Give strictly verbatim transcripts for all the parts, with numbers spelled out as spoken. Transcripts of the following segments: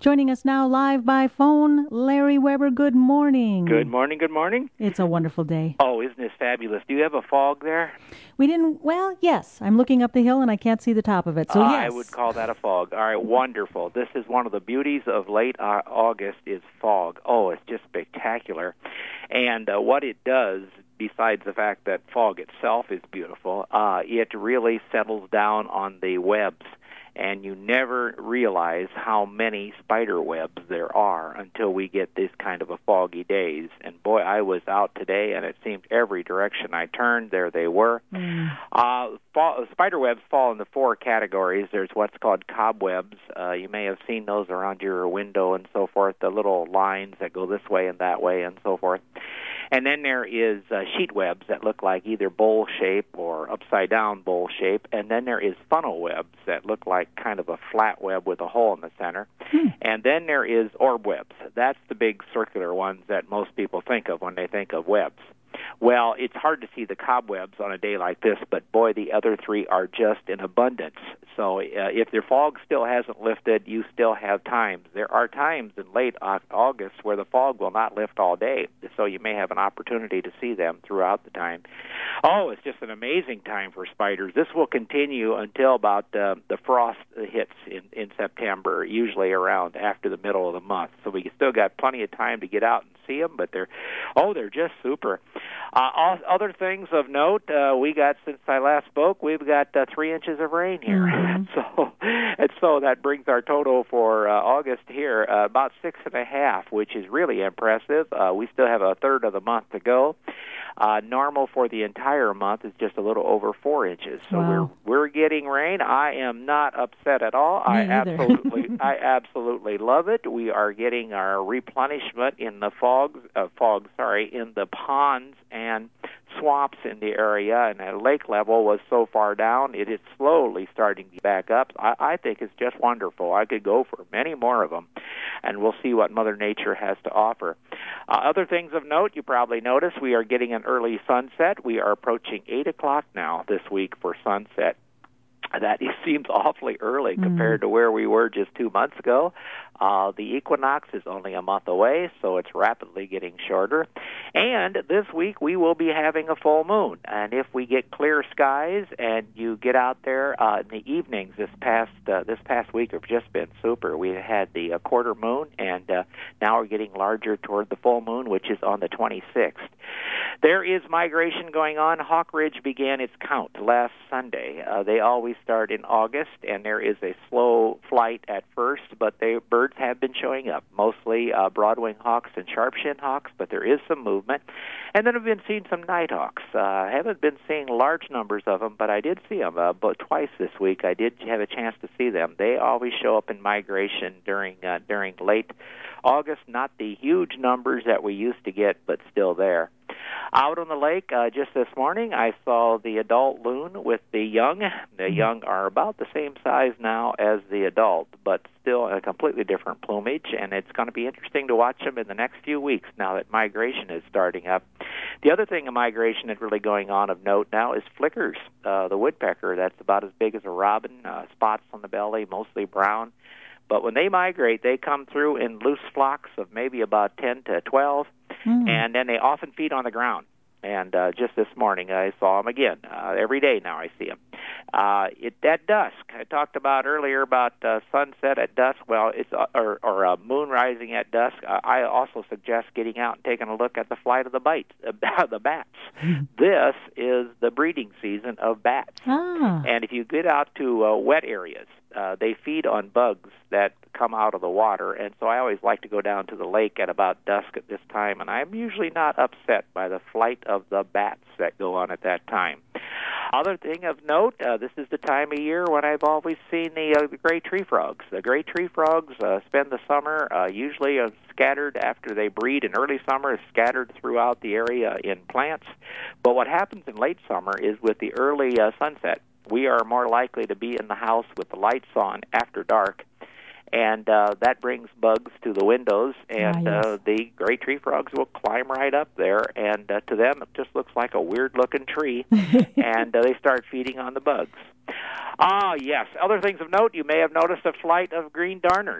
Joining us now live by phone, Larry Weber. Good morning. Good morning, good morning. It's a wonderful day. Oh, isn't this fabulous? Do you have a fog there? We didn't, well, yes. I'm looking up the hill and I can't see the top of it, so uh, yes. I would call that a fog. All right, wonderful. This is one of the beauties of late uh, August is fog. Oh, it's just spectacular. And uh, what it does, besides the fact that fog itself is beautiful, uh, it really settles down on the webs. And you never realize how many spider webs there are until we get this kind of a foggy days. And boy, I was out today, and it seemed every direction I turned, there they were. Mm. Uh, fall, spider webs fall into four categories. There's what's called cobwebs. Uh, you may have seen those around your window and so forth, the little lines that go this way and that way and so forth. And then there is uh, sheet webs that look like either bowl shape or upside-down bowl shape. And then there is funnel webs that look like kind of a flat web with a hole in the center. Hmm. And then there is orb webs. That's the big circular ones that most people think of when they think of webs. Well, it's hard to see the cobwebs on a day like this, but boy, the other three are just in abundance. So uh, if the fog still hasn't lifted, you still have times. There are times in late August where the fog will not lift all day, so you may have an opportunity to see them throughout the time. Oh, it's just an amazing time for spiders. This will continue until about uh, the frost hits in, in September, usually around after the middle of the month. So we still got plenty of time to get out and see them, but they're, oh, they're just super. Uh, all, other things of note, uh, we got, since I last spoke, we've got uh, three inches of rain here. Mm-hmm. so, and so that brings our total for uh, August here uh, about six and a half, which is really impressive. Uh, we still have a third of the month to go. Uh, normal for the entire month is just a little over four inches. So wow. we're we're getting rain. I am not upset at all. Me I either. absolutely I absolutely love it. We are getting our replenishment in the fog uh, fog sorry in the ponds and swamps in the area, and the lake level was so far down, it is slowly starting to back up. I, I think it's just wonderful. I could go for many more of them, and we'll see what Mother Nature has to offer. Uh, other things of note, you probably noticed, we are getting an early sunset. We are approaching eight o'clock now this week for sunset. That seems awfully early compared mm. to where we were just two months ago. Uh, the equinox is only a month away, so it's rapidly getting shorter. And this week we will be having a full moon. And if we get clear skies and you get out there uh, in the evenings, this past uh, this past week have just been super. We had the uh, quarter moon, and uh, now we're getting larger toward the full moon, which is on the twenty-sixth. There is migration going on. Hawk Ridge began its count last Sunday. Uh, they always start in August, and there is a slow flight at first, but they birds have been showing up, mostly uh, broadwing hawks and sharp-shinned hawks, but there is some movement. And then I've been seeing some nighthawks. Uh, I haven't been seeing large numbers of them, but I did see them uh, but twice this week. I did have a chance to see them. They always show up in migration during uh, during late August, not the huge numbers that we used to get, but still there. Out on the lake uh, just this morning, I saw the adult loon with the young. The young are about the same size now as the adult, but still a completely different plumage, and it's going to be interesting to watch them in the next few weeks now that migration is starting up. The other thing of migration that's really going on of note now is flickers, uh, the woodpecker. That's about as big as a robin, uh, spots on the belly, mostly brown. But when they migrate, they come through in loose flocks of maybe about ten to twelve, mm. and then they often feed on the ground. And uh, just this morning, I saw them again. Uh, every day now I see them. Uh, it, at dusk, I talked about earlier about uh, sunset at dusk. Well, it's uh, or, or uh, moon rising at dusk. Uh, I also suggest getting out and taking a look at the flight of the bites, uh, the bats. This is the breeding season of bats. Ah. And if you get out to uh, wet areas, uh, they feed on bugs that come out of the water, and so I always like to go down to the lake at about dusk at this time, and I'm usually not upset by the flight of the bats that go on at that time. Other thing of note, uh, this is the time of year when I've always seen the, uh, the gray tree frogs. The gray tree frogs uh, spend the summer uh, usually uh, scattered after they breed in early summer, scattered throughout the area in plants. But what happens in late summer is with the early uh, sunset, we are more likely to be in the house with the lights on after dark, and uh, that brings bugs to the windows, and ah, yes. uh, the gray tree frogs will climb right up there, and uh, to them it just looks like a weird-looking tree, and uh, they start feeding on the bugs. Ah, yes. Other things of note, you may have noticed a flight of green darners.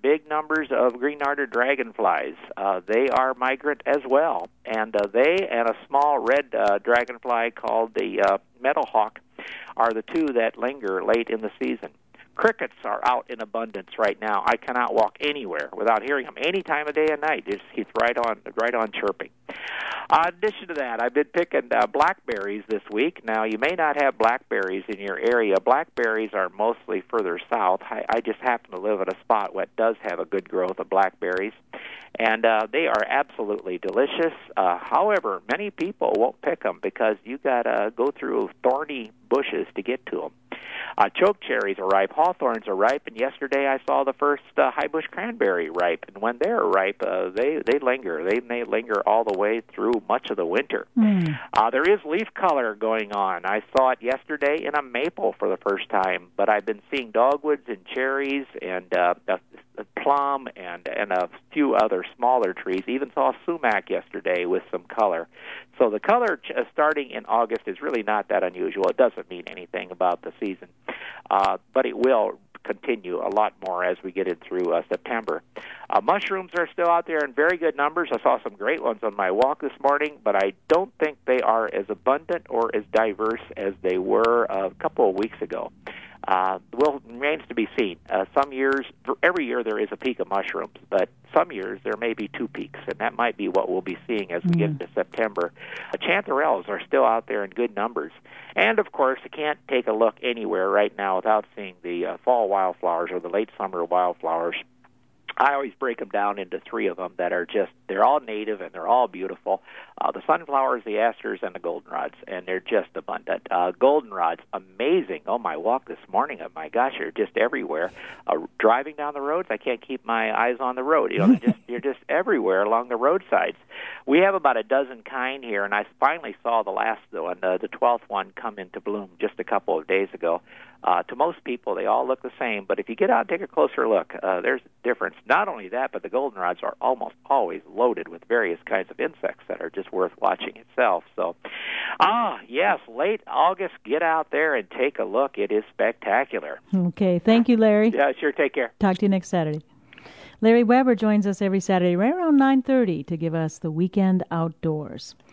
big numbers of green-hearted dragonflies. Uh, they are migrant as well, and uh, they and a small red uh, dragonfly called the uh, meadowhawk are the two that linger late in the season. Crickets are out in abundance right now. I cannot walk anywhere without hearing them any time of day and night. It's, he's right on, right on chirping. Uh, in addition to that, I've been picking uh, blackberries this week. Now, you may not have blackberries in your area. Blackberries are mostly further south. I, I just happen to live at a spot that does have a good growth of blackberries, and uh, they are absolutely delicious. Uh, however, many people won't pick them because you got to go through thorny bushes to get to them. Uh, choke cherries are ripe, hawthorns are ripe, and yesterday I saw the first uh, high bush cranberry ripe. And when they're ripe, uh, they they linger. They may linger all the way through much of the winter. Mm. Uh, there is leaf color going on. I saw it yesterday in a maple for the first time, but I've been seeing dogwoods and cherries and uh, a, a plum and and a few other smaller trees. Even saw sumac yesterday with some color. So the color ch- uh, starting in August is really not that unusual. It doesn't mean anything about the season, uh, but it will continue a lot more as we get it through uh, September. Uh, mushrooms are still out there in very good numbers. I saw some great ones on my walk this morning, but I don't think they are as abundant or as diverse as they were a couple of weeks ago. Uh, well, remains to be seen. Uh, some years, for every year there is a peak of mushrooms, but some years there may be two peaks, and that might be what we'll be seeing as we mm. get into September. Uh, chanterelles are still out there in good numbers. And, of course, you can't take a look anywhere right now without seeing the uh, fall wildflowers or the late summer wildflowers. I always break them down into three of them that are just, they're all native and they're all beautiful. Uh, the sunflowers, the asters, and the goldenrods, and they're just abundant. Uh, goldenrods, amazing. Oh, my walk this morning, oh my gosh, they're just everywhere. Uh, driving down the roads, I can't keep my eyes on the road. You know, they're just, they're just everywhere along the roadsides. We have about a dozen kind here, and I finally saw the last one, uh, the twelfth one, come into bloom just a couple of days ago. Uh, to most people, they all look the same, but if you get out and take a closer look, uh, there's a difference. Not only that, but the goldenrods are almost always loaded with various kinds of insects that are just worth watching itself. So, ah, yes, late August, get out there and take a look. It is spectacular. Okay, thank you, Larry. Yeah, sure, take care. Talk to you next Saturday. Larry Weber joins us every Saturday right around nine thirty to give us the weekend outdoors.